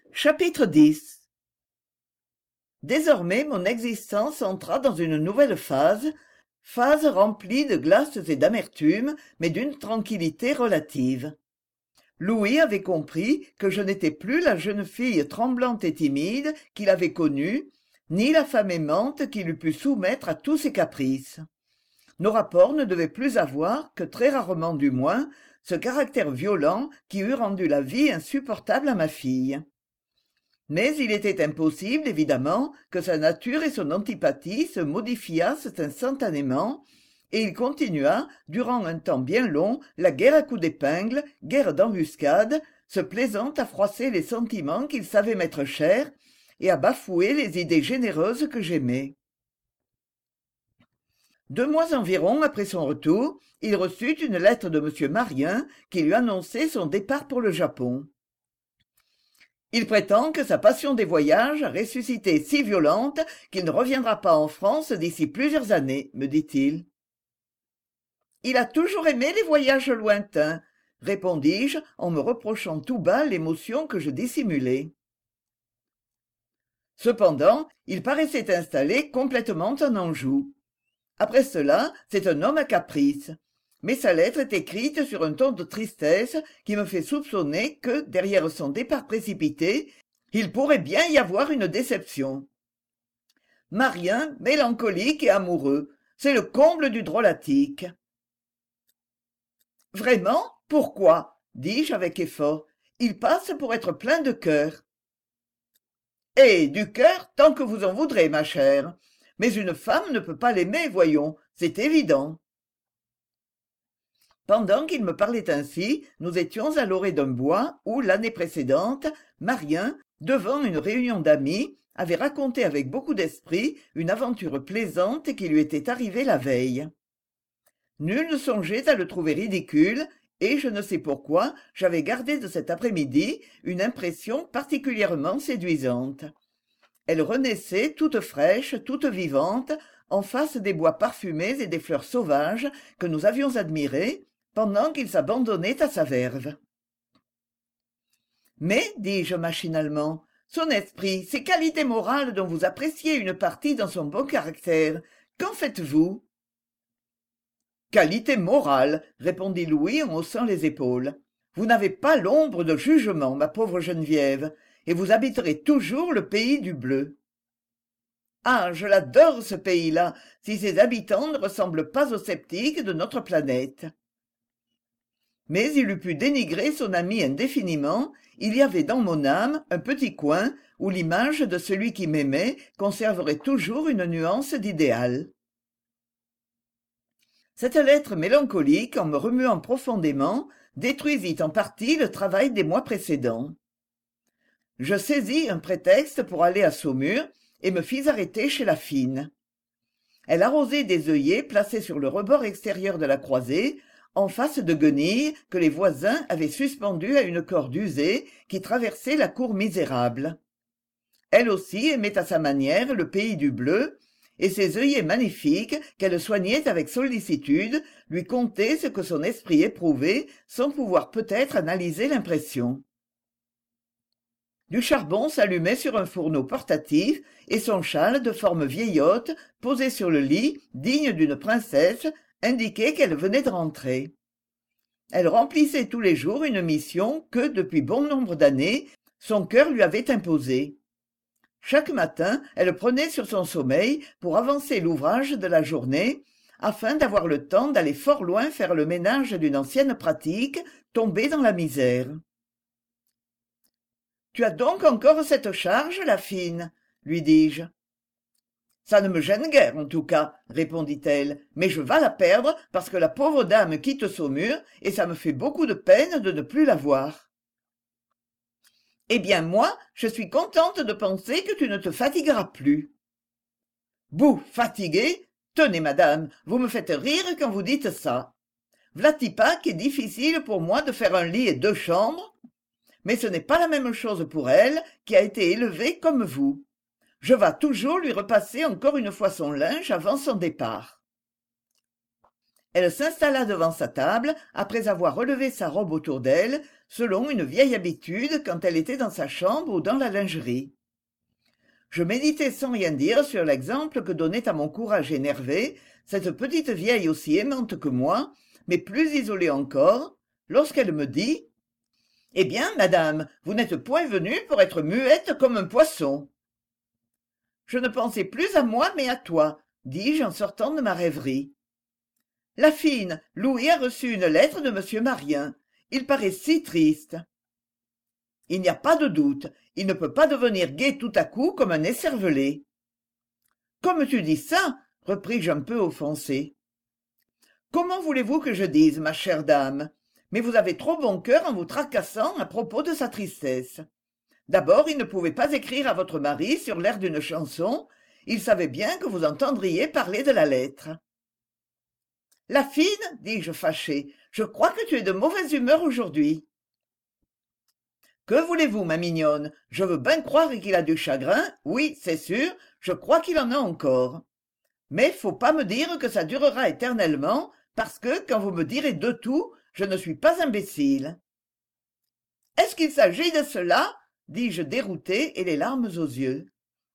Chapitre 10. Désormais mon existence entra dans une nouvelle phase remplie de glaces et d'amertume, mais d'une tranquillité relative. Louis avait compris que je n'étais plus la jeune fille tremblante et timide qu'il avait connue, ni la femme aimante qu'il eût pu soumettre à tous ses caprices. Nos rapports ne devaient plus avoir, que très rarement du moins, ce caractère violent qui eût rendu la vie insupportable à ma fille. Mais il était impossible, évidemment, que sa nature et son antipathie se modifiassent instantanément, et il continua, durant un temps bien long, la guerre à coups d'épingle, guerre d'embuscade, se plaisant à froisser les sentiments qu'il savait m'être chers, et à bafouer les idées généreuses que j'aimais. 2 mois environ après son retour, il reçut une lettre de M. Marien qui lui annonçait son départ pour le Japon. Il prétend que sa passion des voyages a ressuscité si violente qu'il ne reviendra pas en France d'ici plusieurs années, me dit-il. Il a toujours aimé les voyages lointains, répondis-je en me reprochant tout bas l'émotion que je dissimulais. Cependant, il paraissait installé complètement en Anjou. Après cela, c'est un homme à caprice. Mais sa lettre est écrite sur un ton de tristesse qui me fait soupçonner que, derrière son départ précipité, il pourrait bien y avoir une déception. Marien, mélancolique et amoureux, c'est le comble du drôlatique. Vraiment? Pourquoi? Dis-je avec effort. Il passe pour être plein de cœur. Eh, du cœur, tant que vous en voudrez, ma chère. Mais une femme ne peut pas l'aimer, voyons, c'est évident. Pendant qu'il me parlait ainsi, nous étions à l'orée d'un bois où, l'année précédente, Marien, devant une réunion d'amis, avait raconté avec beaucoup d'esprit une aventure plaisante qui lui était arrivée la veille. Nul ne songeait à le trouver ridicule, et je ne sais pourquoi j'avais gardé de cet après-midi une impression particulièrement séduisante. Elle renaissait toute fraîche, toute vivante, en face des bois parfumés et des fleurs sauvages que nous avions admirés, pendant qu'il s'abandonnait à sa verve. Mais, dis-je machinalement, son esprit, ses qualités morales dont vous appréciez une partie dans son bon caractère, qu'en faites-vous? Qualité morale, répondit Louis en haussant les épaules. Vous n'avez pas l'ombre de jugement, ma pauvre Geneviève, et vous habiterez toujours le pays du bleu. Ah, je l'adore, ce pays-là, si ses habitants ne ressemblent pas aux sceptiques de notre planète. Mais il eût pu dénigrer son ami indéfiniment, il y avait dans mon âme un petit coin où l'image de celui qui m'aimait conserverait toujours une nuance d'idéal. Cette lettre mélancolique, en me remuant profondément, détruisit en partie le travail des mois précédents. Je saisis un prétexte pour aller à Saumur et me fis arrêter chez la Fine. Elle arrosait des œillets placés sur le rebord extérieur de la croisée, en face de guenilles que les voisins avaient suspendues à une corde usée qui traversait la cour misérable. Elle aussi aimait à sa manière le pays du bleu, et ces œillets magnifiques, qu'elle soignait avec sollicitude, lui contaient ce que son esprit éprouvait sans pouvoir peut-être analyser l'impression. Du charbon s'allumait sur un fourneau portatif, et son châle de forme vieillotte, posé sur le lit, digne d'une princesse, indiquait qu'elle venait de rentrer. Elle remplissait tous les jours une mission que, depuis bon nombre d'années, son cœur lui avait imposée. Chaque matin, elle prenait sur son sommeil pour avancer l'ouvrage de la journée, afin d'avoir le temps d'aller fort loin faire le ménage d'une ancienne pratique tombée dans la misère. « Tu as donc encore cette charge, la Fine ?» lui dis-je. « Ça ne me gêne guère, en tout cas, » répondit-elle, « mais je vas la perdre parce que la pauvre dame quitte Saumur et ça me fait beaucoup de peine de ne plus la voir. » « Eh bien, moi, je suis contente de penser que tu ne te fatigueras plus. »« Bouh, fatiguée? Tenez, madame, vous me faites rire quand vous dites ça. V'là-t-il pas qu'il est difficile pour moi de faire un lit et 2 chambres? Mais ce n'est pas la même chose pour elle, qui a été élevée comme vous. Je vas toujours lui repasser encore une fois son linge avant son départ. » Elle s'installa devant sa table, après avoir relevé sa robe autour d'elle, selon une vieille habitude quand elle était dans sa chambre ou dans la lingerie. Je méditais sans rien dire sur l'exemple que donnait à mon courage énervé cette petite vieille aussi aimante que moi, mais plus isolée encore, lorsqu'elle me dit « Eh bien, madame, vous n'êtes point venue pour être muette comme un poisson. » Je ne pensais plus à moi, mais à toi, dis-je en sortant de ma rêverie. La fine, Louis a reçu une lettre de monsieur Marien. Il paraît si triste. Il n'y a pas de doute, il ne peut pas devenir gai tout à coup comme un écervelé. Comme tu dis ça, repris-je un peu offensé. Comment voulez-vous que je dise, ma chère dame? Mais vous avez trop bon cœur en vous tracassant à propos de sa tristesse. D'abord, il ne pouvait pas écrire à votre mari sur l'air d'une chanson. Il savait bien que vous entendriez parler de la lettre. La fine, dis-je fâché, je crois que tu es de mauvaise humeur aujourd'hui. Que voulez-vous, ma mignonne? Je veux bien croire qu'il a du chagrin, oui, c'est sûr, je crois qu'il en a encore. Mais faut pas me dire que ça durera éternellement, parce que, quand vous me direz de tout, je ne suis pas imbécile. Est-ce qu'il s'agit de cela? Dis-je dérouté et les larmes aux yeux.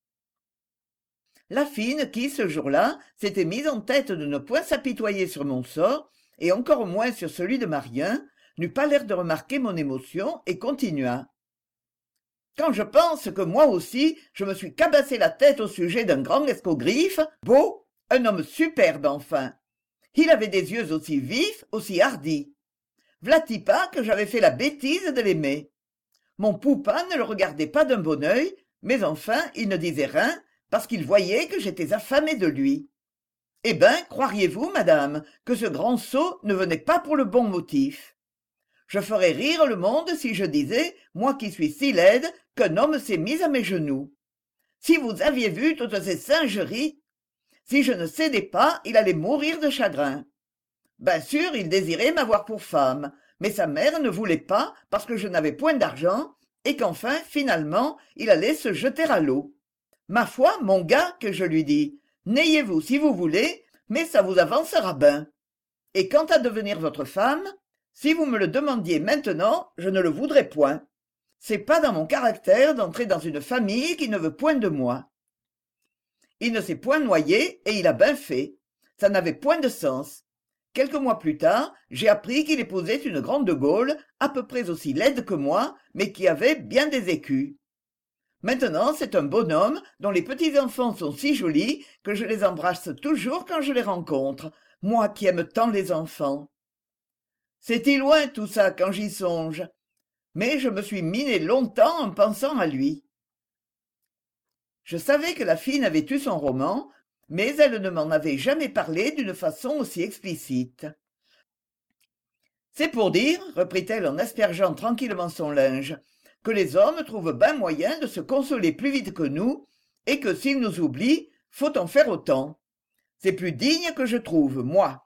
La fine qui, ce jour-là, s'était mise en tête de ne point s'apitoyer sur mon sort, et encore moins sur celui de Marien, n'eut pas l'air de remarquer mon émotion et continua. Quand je pense que moi aussi, je me suis cabassé la tête au sujet d'un grand escogriffe, beau, un homme superbe enfin. Il avait des yeux aussi vifs, aussi hardis. V'là-t-il pas que j'avais fait la bêtise de l'aimer. Mon poupin ne le regardait pas d'un bon œil, mais enfin, il ne disait rien, parce qu'il voyait que j'étais affamé de lui. Eh ben, croiriez-vous, madame, que ce grand sot ne venait pas pour le bon motif? Je ferais rire le monde si je disais, moi qui suis si laide, qu'un homme s'est mis à mes genoux. Si vous aviez vu toutes ces singeries, si je ne cédais pas, il allait mourir de chagrin. Bien sûr, il désirait m'avoir pour femme, mais sa mère ne voulait pas parce que je n'avais point d'argent, et qu'enfin, finalement, il allait se jeter à l'eau. Ma foi, mon gars, que je lui dis, n'ayez-vous si vous voulez, mais ça vous avancera ben. Et quant à devenir votre femme, si vous me le demandiez maintenant, je ne le voudrais point. C'est pas dans mon caractère d'entrer dans une famille qui ne veut point de moi. Il ne s'est point noyé et il a ben fait. Ça n'avait point de sens. Quelques mois plus tard, j'ai appris qu'il épousait une grande de Gaulle, à peu près aussi laide que moi, mais qui avait bien des écus. Maintenant, c'est un bonhomme dont les petits-enfants sont si jolis que je les embrasse toujours quand je les rencontre, moi qui aime tant les enfants. C'est-il loin tout ça quand j'y songe, mais je me suis miné longtemps en pensant à lui. Je savais que la fille avait eu son roman, mais elle ne m'en avait jamais parlé d'une façon aussi explicite. C'est pour dire, reprit-elle en aspergeant tranquillement son linge, que les hommes trouvent ben moyen de se consoler plus vite que nous, et que s'ils nous oublient, faut en faire autant. C'est plus digne que je trouve, moi.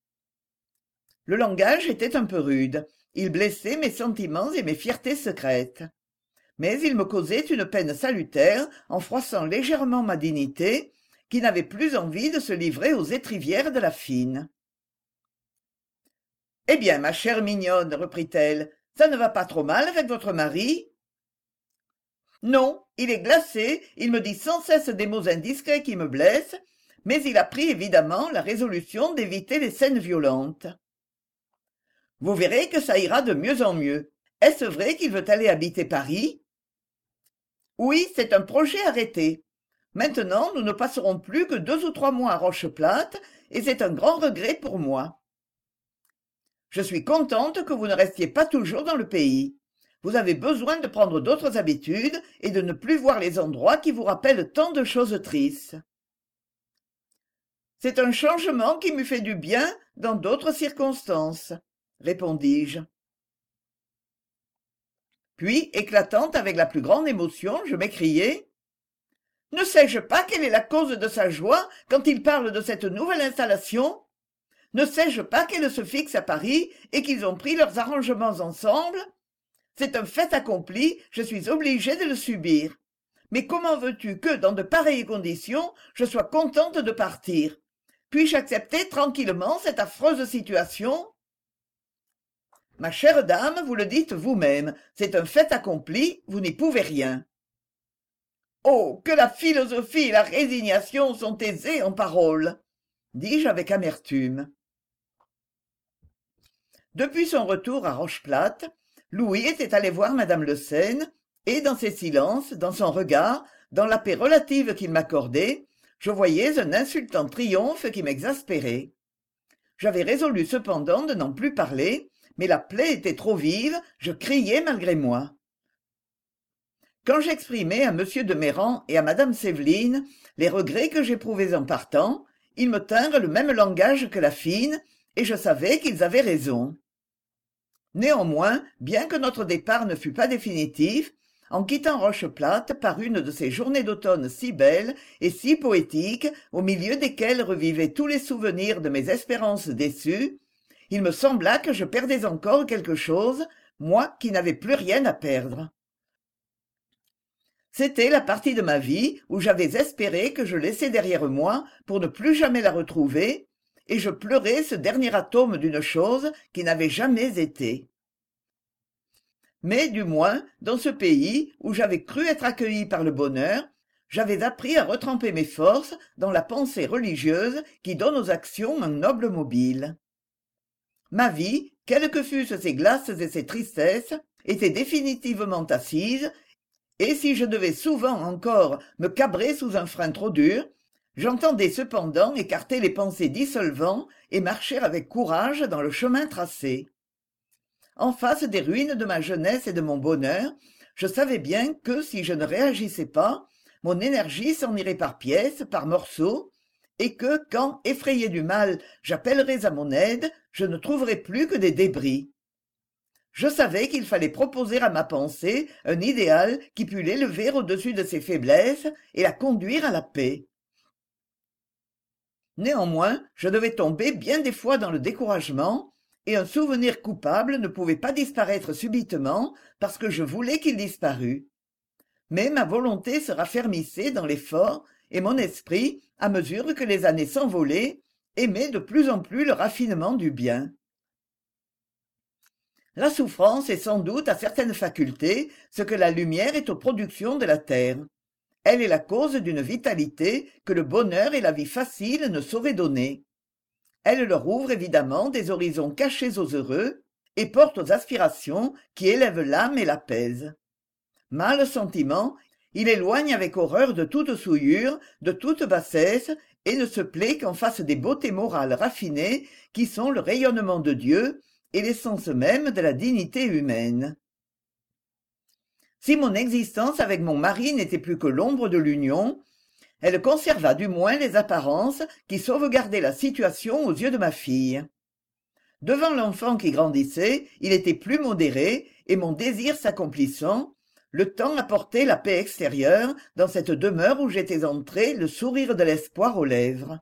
Le langage était un peu rude, il blessait mes sentiments et mes fiertés secrètes. Mais il me causait une peine salutaire en froissant légèrement ma dignité, qui n'avait plus envie de se livrer aux étrivières de la fine. « Eh bien, ma chère mignonne, reprit-elle, ça ne va pas trop mal avec votre mari? » Non, il est glacé, il me dit sans cesse des mots indiscrets qui me blessent, mais il a pris évidemment la résolution d'éviter les scènes violentes. Vous verrez que ça ira de mieux en mieux. Est-ce vrai qu'il veut aller habiter Paris? Oui, c'est un projet arrêté. Maintenant, nous ne passerons plus que 2 ou 3 mois à Rocheplate, et c'est un grand regret pour moi. Je suis contente que vous ne restiez pas toujours dans le pays. Vous avez besoin de prendre d'autres habitudes et de ne plus voir les endroits qui vous rappellent tant de choses tristes. C'est un changement qui m'eût fait du bien dans d'autres circonstances, répondis-je. Puis, éclatant avec la plus grande émotion, je m'écriai « Ne sais-je pas quelle est la cause de sa joie quand il parle de cette nouvelle installation? Ne sais-je pas qu'elle se fixe à Paris et qu'ils ont pris leurs arrangements ensemble? C'est un fait accompli, je suis obligée de le subir. Mais comment veux-tu que, dans de pareilles conditions, je sois contente de partir? Puis-je accepter tranquillement cette affreuse situation? » Ma chère dame, vous le dites vous-même, c'est un fait accompli, vous n'y pouvez rien. Oh, que la philosophie et la résignation sont aisées en paroles, dis-je avec amertume. Depuis son retour à Rocheplate, Louis était allé voir madame Le Seine, et dans ses silences, dans son regard, dans la paix relative qu'il m'accordait, je voyais un insultant triomphe qui m'exaspérait. J'avais résolu cependant de n'en plus parler, mais la plaie était trop vive, je criais malgré moi. Quand j'exprimai à monsieur de Méran et à madame Séveline les regrets que j'éprouvais en partant, ils me tinrent le même langage que la fine, et je savais qu'ils avaient raison. Néanmoins, bien que notre départ ne fût pas définitif, en quittant Rocheplate par une de ces journées d'automne si belles et si poétiques, au milieu desquelles revivaient tous les souvenirs de mes espérances déçues, il me sembla que je perdais encore quelque chose, moi qui n'avais plus rien à perdre. C'était la partie de ma vie où j'avais espéré que je laissais derrière moi pour ne plus jamais la retrouver, et je pleurais ce dernier atome d'une chose qui n'avait jamais été. Mais du moins, dans ce pays où j'avais cru être accueilli par le bonheur, j'avais appris à retremper mes forces dans la pensée religieuse qui donne aux actions un noble mobile. Ma vie, quelles que fussent ses glaces et ses tristesses, était définitivement assise, et si je devais souvent encore me cabrer sous un frein trop dur, j'entendais cependant écarter les pensées dissolvant et marcher avec courage dans le chemin tracé. En face des ruines de ma jeunesse et de mon bonheur, je savais bien que si je ne réagissais pas, mon énergie s'en irait par pièces, par morceaux, et que quand, effrayé du mal, j'appellerais à mon aide, je ne trouverais plus que des débris. Je savais qu'il fallait proposer à ma pensée un idéal qui pût l'élever au-dessus de ses faiblesses et la conduire à la paix. Néanmoins, je devais tomber bien des fois dans le découragement, et un souvenir coupable ne pouvait pas disparaître subitement parce que je voulais qu'il disparût. Mais ma volonté se raffermissait dans l'effort, et mon esprit, à mesure que les années s'envolaient, aimait de plus en plus le raffinement du bien. La souffrance est sans doute à certaines facultés ce que la lumière est aux productions de la terre. Elle est la cause d'une vitalité que le bonheur et la vie facile ne sauraient donner. Elle leur ouvre évidemment des horizons cachés aux heureux et porte aux aspirations qui élèvent l'âme et l'apaisent. Mâle sentiment, il éloigne avec horreur de toute souillure, de toute bassesse, et ne se plaît qu'en face des beautés morales raffinées qui sont le rayonnement de Dieu et l'essence même de la dignité humaine. Si mon existence avec mon mari n'était plus que l'ombre de l'union, elle conserva du moins les apparences qui sauvegardaient la situation aux yeux de ma fille. Devant l'enfant qui grandissait, il était plus modéré, et mon désir s'accomplissant, le temps apportait la paix extérieure dans cette demeure où j'étais entré, le sourire de l'espoir aux lèvres.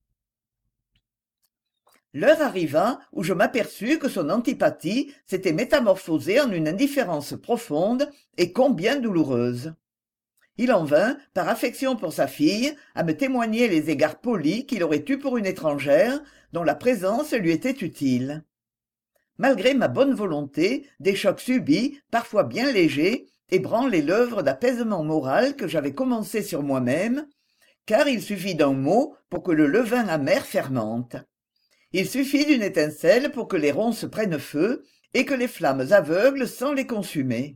L'heure arriva où je m'aperçus que son antipathie s'était métamorphosée en une indifférence profonde et combien douloureuse. Il en vint, par affection pour sa fille, à me témoigner les égards polis qu'il aurait eus pour une étrangère, dont la présence lui était utile. Malgré ma bonne volonté, des chocs subits, parfois bien légers, ébranlaient l'œuvre d'apaisement moral que j'avais commencée sur moi-même, car il suffit d'un mot pour que le levain amer fermente. Il suffit d'une étincelle pour que les ronces prennent feu et que les flammes aveuglent sans les consumer.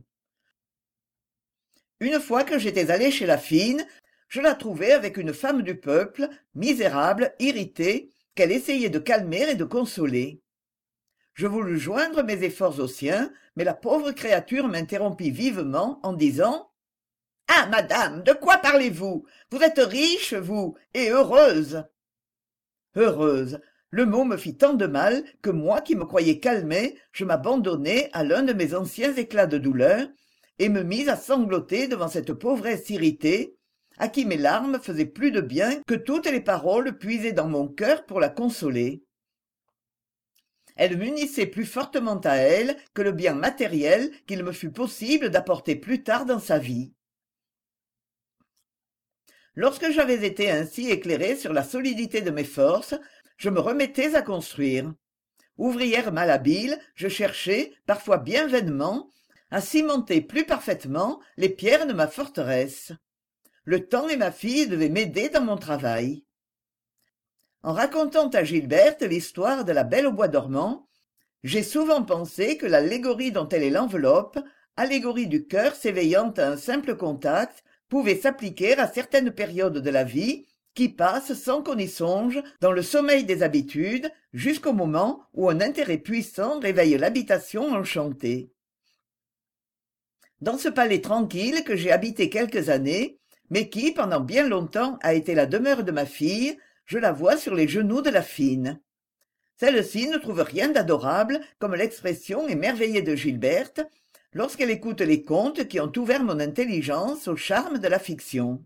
Une fois que j'étais allé chez la fine, je la trouvai avec une femme du peuple, misérable, irritée, qu'elle essayait de calmer et de consoler. Je voulus joindre mes efforts aux siens, mais la pauvre créature m'interrompit vivement en disant « Ah, madame, de quoi parlez-vous? Vous êtes riche, vous, et heureuse. » Heureuse, le mot me fit tant de mal que moi qui me croyais calmé, je m'abandonnai à l'un de mes anciens éclats de douleur et me mis à sangloter devant cette pauvresse irritée, à qui mes larmes faisaient plus de bien que toutes les paroles puisées dans mon cœur pour la consoler. Elle m'unissait plus fortement à elle que le bien matériel qu'il me fut possible d'apporter plus tard dans sa vie. Lorsque j'avais été ainsi éclairé sur la solidité de mes forces, je me remettais à construire. Ouvrière malhabile, je cherchais, parfois bien vainement, à cimenter plus parfaitement les pierres de ma forteresse. Le temps et ma fille devaient m'aider dans mon travail. En racontant à Gilberte l'histoire de la Belle au bois dormant, j'ai souvent pensé que l'allégorie dont elle est l'enveloppe, allégorie du cœur s'éveillant à un simple contact, pouvait s'appliquer à certaines périodes de la vie qui passent sans qu'on y songe dans le sommeil des habitudes jusqu'au moment où un intérêt puissant réveille l'habitation enchantée. Dans ce palais tranquille que j'ai habité quelques années, mais qui, pendant bien longtemps, a été la demeure de ma fille, je la vois sur les genoux de la Fine. Celle-ci ne trouve rien d'adorable comme l'expression émerveillée de Gilberte lorsqu'elle écoute les contes qui ont ouvert mon intelligence au charme de la fiction.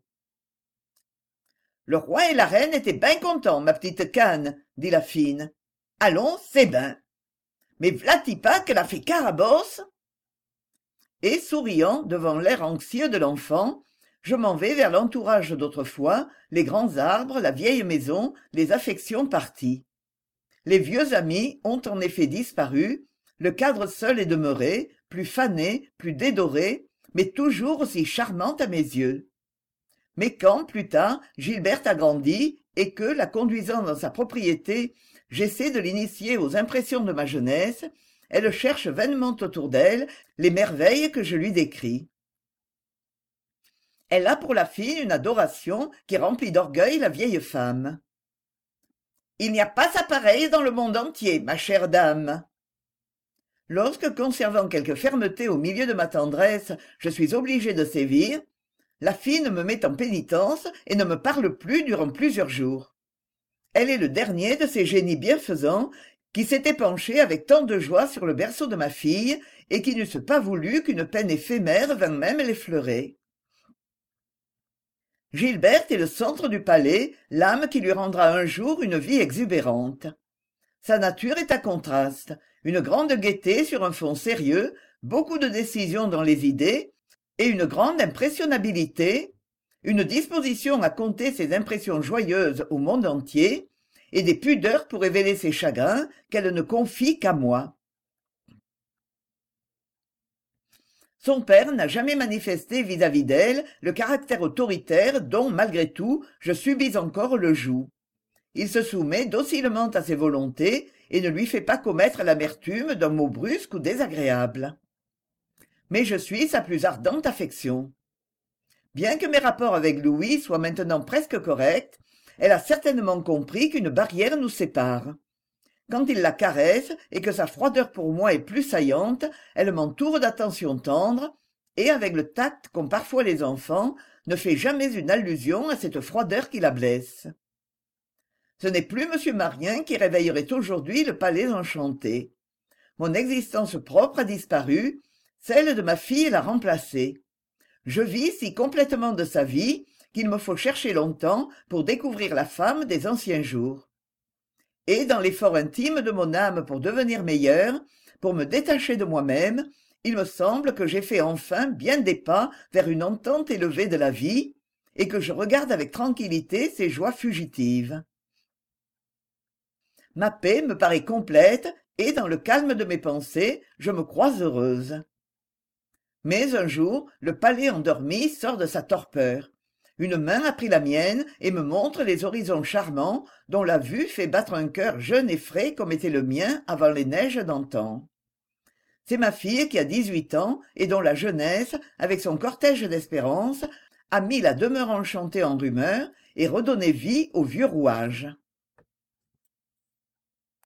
Le roi et la reine étaient ben contents, ma petite Canne, dit la Fine. Allons, c'est ben. Mais v'là-t-y pas qu'elle a fait carabosse? Et, souriant devant l'air anxieux de l'enfant, je m'en vais vers l'entourage d'autrefois, les grands arbres, la vieille maison, les affections parties. Les vieux amis ont en effet disparu, le cadre seul est demeuré, plus fané, plus dédoré, mais toujours aussi charmant à mes yeux. Mais quand, plus tard, Gilberte a grandi et que, la conduisant dans sa propriété, j'essaie de l'initier aux impressions de ma jeunesse, elle cherche vainement autour d'elle les merveilles que je lui décris. Elle a pour la fille une adoration qui remplit d'orgueil la vieille femme. « Il n'y a pas sa pareille dans le monde entier, ma chère dame. » Lorsque, conservant quelque fermeté au milieu de ma tendresse, je suis obligé de sévir, la Fine me met en pénitence et ne me parle plus durant plusieurs jours. Elle est le dernier de ces génies bienfaisants qui s'étaient penchés avec tant de joie sur le berceau de ma fille et qui n'eussent pas voulu qu'une peine éphémère vînt même l'effleurer. Gilberte est le centre du palais, l'âme qui lui rendra un jour une vie exubérante. Sa nature est à contraste, une grande gaieté sur un fond sérieux, beaucoup de décision dans les idées, et une grande impressionnabilité, une disposition à conter ses impressions joyeuses au monde entier, et des pudeurs pour révéler ses chagrins qu'elle ne confie qu'à moi. Son père n'a jamais manifesté vis-à-vis d'elle le caractère autoritaire dont, malgré tout, je subis encore le joug. Il se soumet docilement à ses volontés et ne lui fait pas commettre l'amertume d'un mot brusque ou désagréable. Mais je suis sa plus ardente affection. Bien que mes rapports avec Louis soient maintenant presque corrects, elle a certainement compris qu'une barrière nous sépare. Quand il la caresse et que sa froideur pour moi est plus saillante, elle m'entoure d'attentions tendres et, avec le tact qu'ont parfois les enfants, ne fait jamais une allusion à cette froideur qui la blesse. Ce n'est plus M. Marien qui réveillerait aujourd'hui le palais enchanté. Mon existence propre a disparu, celle de ma fille l'a remplacée. Je vis si complètement de sa vie qu'il me faut chercher longtemps pour découvrir la femme des anciens jours. Et dans l'effort intime de mon âme pour devenir meilleure, pour me détacher de moi-même, il me semble que j'ai fait enfin bien des pas vers une entente élevée de la vie, et que je regarde avec tranquillité ses joies fugitives. Ma paix me paraît complète, et dans le calme de mes pensées, je me crois heureuse. Mais un jour, le palais endormi sort de sa torpeur. Une main a pris la mienne et me montre les horizons charmants dont la vue fait battre un cœur jeune et frais comme était le mien avant les neiges d'antan. C'est ma fille qui a 18 ans et dont la jeunesse, avec son cortège d'espérance, a mis la demeure enchantée en rumeur et redonné vie au vieux rouage.